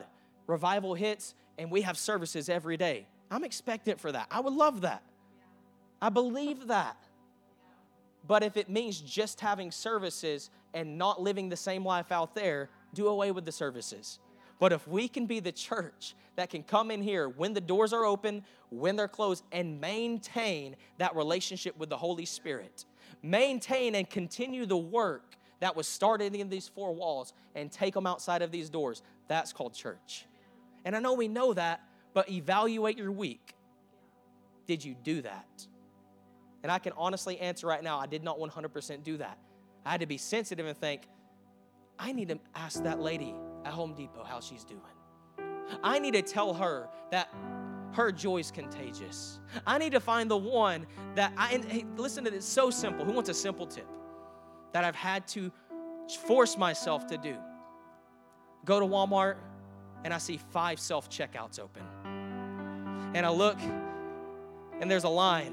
B: revival hits and we have services every day. I'm expectant for that. I would love that. I believe that. But if it means just having services and not living the same life out there, do away with the services. But if we can be the church that can come in here when the doors are open, when they're closed, and maintain that relationship with the Holy Spirit, maintain and continue the work that was started in these four walls and take them outside of these doors, that's called church. And I know we know that, but evaluate your week. Did you do that? And I can honestly answer right now, I did not 100% do that. I had to be sensitive and think, I need to ask that lady at Home Depot how she's doing. I need to tell her that her joy is contagious. I need to find the one that and hey, listen to this, so simple. Who wants a simple tip that I've had to force myself to do? Go to Walmart and I see 5 self-checkouts open. And I look and there's a line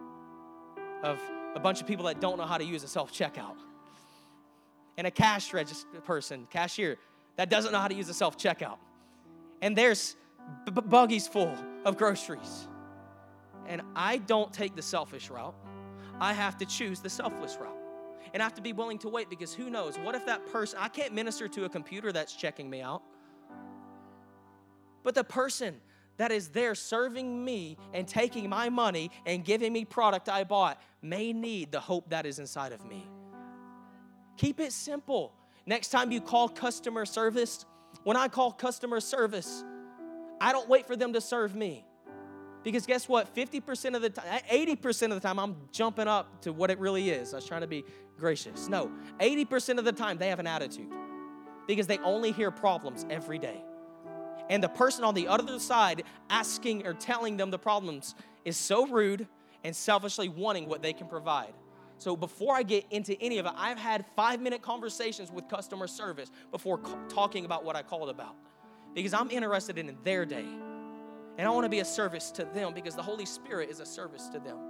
B: of a bunch of people that don't know how to use a self-checkout. And a cash register person, cashier, that doesn't know how to use a self-checkout. And there's buggies full of groceries. And I don't take the selfish route. I have to choose the selfless route. And I have to be willing to wait, because who knows? What if that person, I can't minister to a computer that's checking me out. But the person that is there serving me and taking my money and giving me product I bought may need the hope that is inside of me. Keep it simple. Next time you call customer service, when I call customer service, I don't wait for them to serve me. Because guess what? 50% of the time, 80% of the time, I'm jumping up to what it really is. I was trying to be gracious. No, 80% of the time, they have an attitude. Because they only hear problems every day. And the person on the other side asking or telling them the problems is so rude and selfishly wanting what they can provide. So before I get into any of it, I've had 5-minute conversations with customer service before talking about what I called about. Because I'm interested in their day. And I want to be a service to them, because the Holy Spirit is a service to them.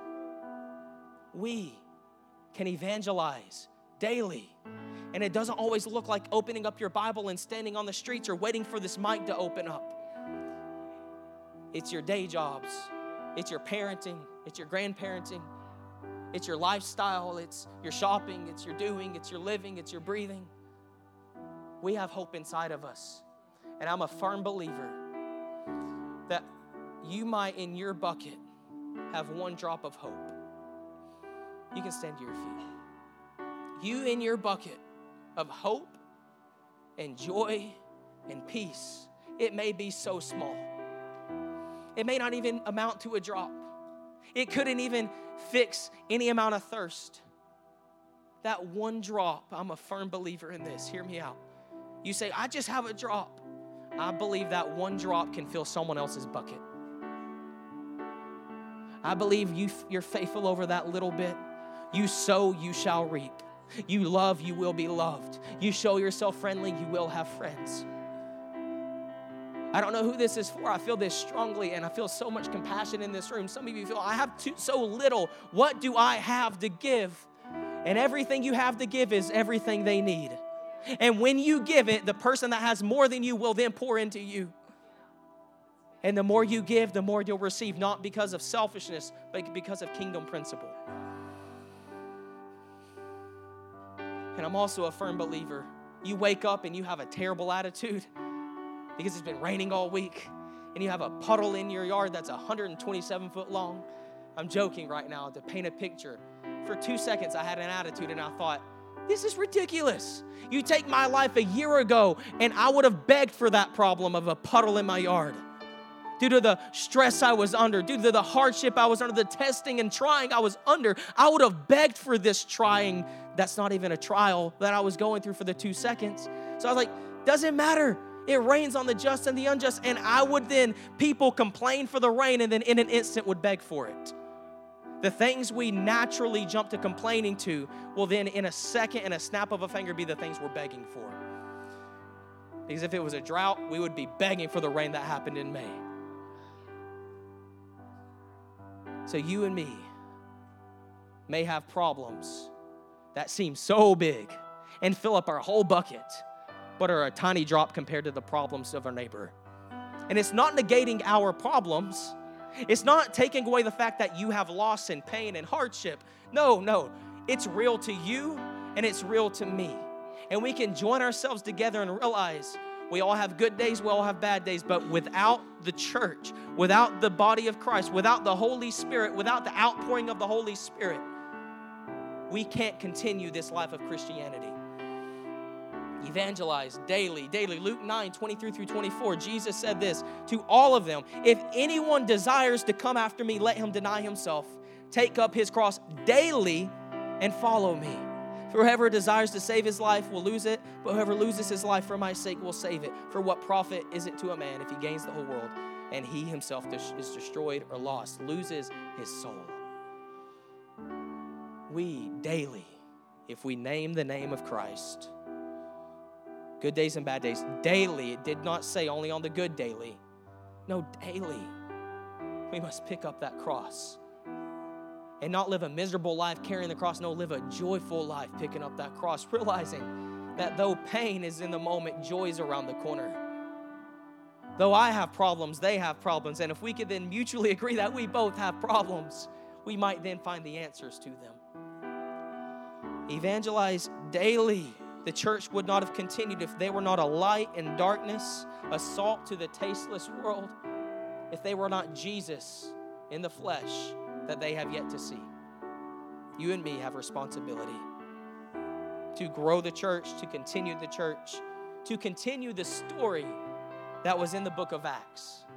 B: We can evangelize daily. And it doesn't always look like opening up your Bible and standing on the streets or waiting for this mic to open up. It's your day jobs. It's your parenting. It's your grandparenting. It's your lifestyle. It's your shopping. It's your doing. It's your living. It's your breathing. We have hope inside of us. And I'm a firm believer that you might, in your bucket, have one drop of hope. You can stand to your feet. You in your bucket of hope and joy and peace, it may be so small. It may not even amount to a drop. It couldn't even fix any amount of thirst. That one drop, I'm a firm believer in this. Hear me out. You say, I just have a drop. I believe that one drop can fill someone else's bucket. I believe you're faithful over that little bit. You sow, you shall reap. You love, you will be loved. You show yourself friendly, you will have friends. I don't know who this is for. I feel this strongly, and I feel so much compassion in this room. Some of you feel, I have so little. What do I have to give? And everything you have to give is everything they need. And when you give it, the person that has more than you will then pour into you. And the more you give, the more you'll receive, not because of selfishness, but because of kingdom principle. And I'm also a firm believer. You wake up and you have a terrible attitude because it's been raining all week, and you have a puddle in your yard that's 127 foot long. I'm joking right now to paint a picture. For 2 seconds, I had an attitude, and I thought, this is ridiculous. You take my life a year ago, and I would have begged for that problem of a puddle in my yard. Due to the stress I was under, due to the hardship I was under, the testing and trying I was under, I would have begged for this trying. That's not even a trial that I was going through for the 2 seconds. So I was like, doesn't matter. It rains on the just and the unjust. And I would then, people complain for the rain and then in an instant would beg for it. The things we naturally jump to complaining to will then in a second and a snap of a finger be the things we're begging for. Because if it was a drought, we would be begging for the rain that happened in May. So you and me may have problems that seem so big and fill up our whole bucket. but are a tiny drop compared to the problems of our neighbor. And it's not negating our problems. It's not taking away the fact that you have loss and pain and hardship. No. It's real to you and it's real to me. And we can join ourselves together and realize we all have good days, we all have bad days, but without the church, without the body of Christ, without the Holy Spirit, without the outpouring of the Holy Spirit, we can't continue this life of Christianity. Evangelize daily. Luke 9, 23 through 24, Jesus said this to all of them, if anyone desires to come after me, let him deny himself, take up his cross daily and follow me. For whoever desires to save his life will lose it, but whoever loses his life for my sake will save it. For what profit is it to a man if he gains the whole world and he himself is destroyed or lost, loses his soul? We daily, if we name the name of Christ, good days and bad days, daily, it did not say only on the good daily. No, daily, we must pick up that cross. And not live a miserable life carrying the cross. No, live a joyful life picking up that cross. Realizing that though pain is in the moment, joy is around the corner. Though I have problems, they have problems. And if we could then mutually agree that we both have problems, we might then find the answers to them. Evangelize daily. The church would not have continued if they were not a light in darkness, a salt to the tasteless world, if they were not Jesus in the flesh that they have yet to see. You and me have responsibility to grow the church, to continue the church, to continue the story that was in the book of Acts.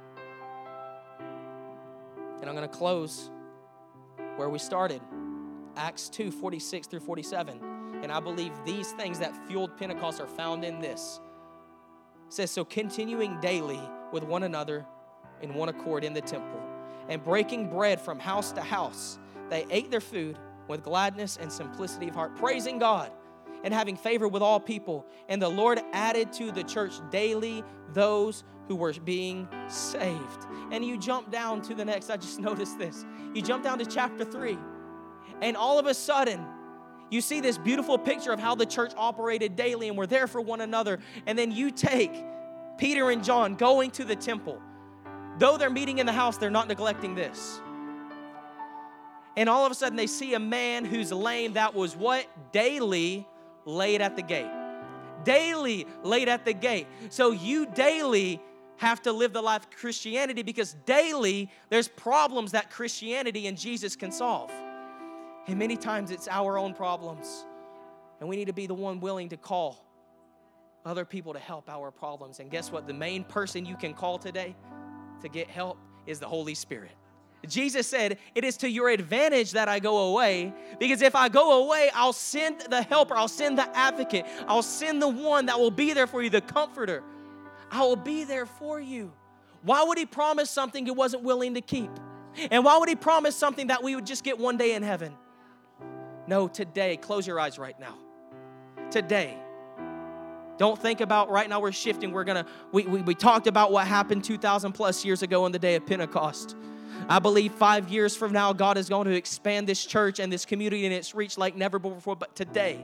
B: And I'm going to close where we started, Acts 2, 46 through 47. And I believe these things that fueled Pentecost are found in this. It says, so continuing daily with one another in one accord in the temple, and breaking bread from house to house, they ate their food with gladness and simplicity of heart, praising God and having favor with all people. And the Lord added to the church daily those who were being saved. And you jump down to the next, I just noticed this. You jump down to chapter 3, and all of a sudden, you see this beautiful picture of how the church operated daily and were there for one another. And then you take Peter and John going to the temple. Though they're meeting in the house, they're not neglecting this. And all of a sudden, they see a man who's lame that was what? Daily laid at the gate. Daily laid at the gate. So you daily have to live the life of Christianity, because daily there's problems that Christianity and Jesus can solve. And many times it's our own problems. And we need to be the one willing to call other people to help our problems. And guess what? The main person you can call today to get help is the Holy Spirit. Jesus said, it is to your advantage that I go away, because if I go away, I'll send the helper, I'll send the advocate, I'll send the one that will be there for you, the comforter. I will be there for you. Why would he promise something he wasn't willing to keep? And why would he promise something that we would just get one day in heaven? No, today, close your eyes right now. Today. Don't think about right now we're shifting. We talked about what happened 2,000 plus years ago on the day of Pentecost. I believe 5 years from now, God is going to expand this church and this community and its reach like never before. But today,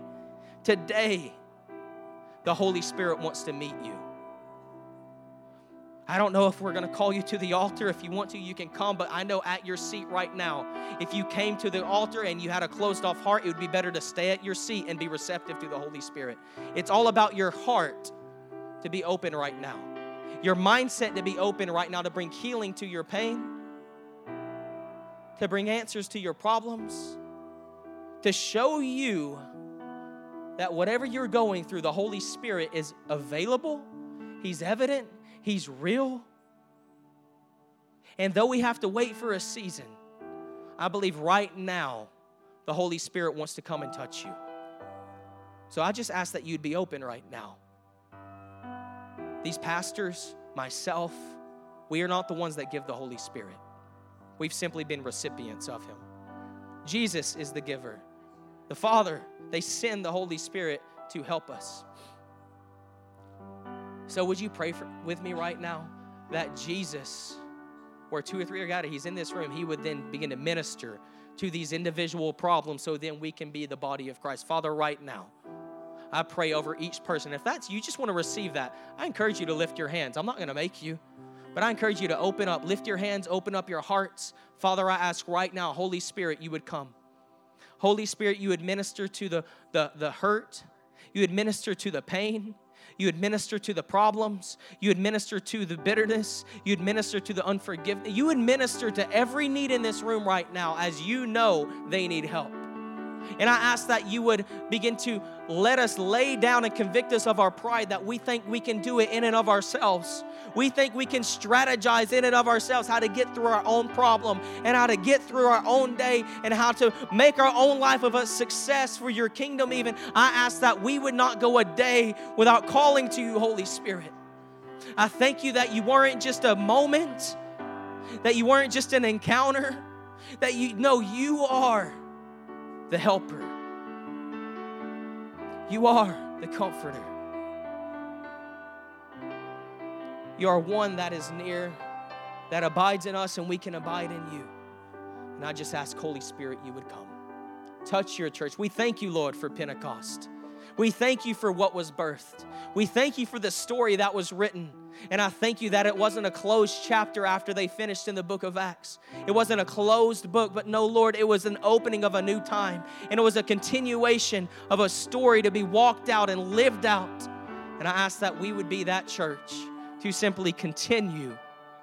B: the Holy Spirit wants to meet you. I don't know if we're going to call you to the altar. If you want to, you can come. But I know at your seat right now, if you came to the altar and you had a closed-off heart, it would be better to stay at your seat and be receptive to the Holy Spirit. It's all about your heart to be open right now. Your mindset to be open right now to bring healing to your pain, to bring answers to your problems, to show you that whatever you're going through, the Holy Spirit is available. He's evident. He's real. And though we have to wait for a season, I believe right now the Holy Spirit wants to come and touch you. So I just ask that you'd be open right now. These pastors, myself, we are not the ones that give the Holy Spirit. We've simply been recipients of him. Jesus is the giver. The Father, they send the Holy Spirit to help us. So would you pray with me right now that Jesus, where 2 or 3 are gathered, he's in this room, he would then begin to minister to these individual problems so then we can be the body of Christ. Father, right now, I pray over each person. If that's you, just want to receive that, I encourage you to lift your hands. I'm not going to make you, but I encourage you to open up, lift your hands, open up your hearts. Father, I ask right now, Holy Spirit, you would come. Holy Spirit, you would minister to the hurt. You would minister to the pain. You would minister to the problems. You would minister to the bitterness. You would minister to the unforgiveness. You would minister to every need in this room right now as you know they need help. And I ask that you would begin to let us lay down and convict us of our pride, that we think we can do it in and of ourselves. We think we can strategize in and of ourselves how to get through our own problem and how to get through our own day and how to make our own life of a success for your kingdom even. I ask that we would not go a day without calling to you, Holy Spirit. I thank you that you weren't just a moment, that you weren't just an encounter, that you are the helper. You are the comforter. You are one that is near, that abides in us, and we can abide in you. And I just ask, Holy Spirit, you would come. Touch your church. We thank you, Lord, for Pentecost. We thank you for what was birthed. We thank you for the story that was written. And I thank you that it wasn't a closed chapter after they finished in the book of Acts. It wasn't a closed book, but no, Lord, it was an opening of a new time. And it was a continuation of a story to be walked out and lived out. And I ask that we would be that church to simply continue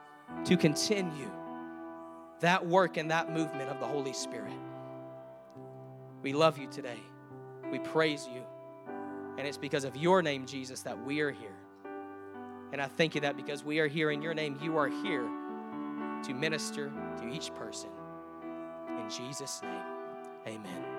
B: that work and that movement of the Holy Spirit. We love you today. We praise you. And it's because of your name, Jesus, that we are here. And I thank you that because we are here in your name, you are here to minister to each person. In Jesus' name, amen.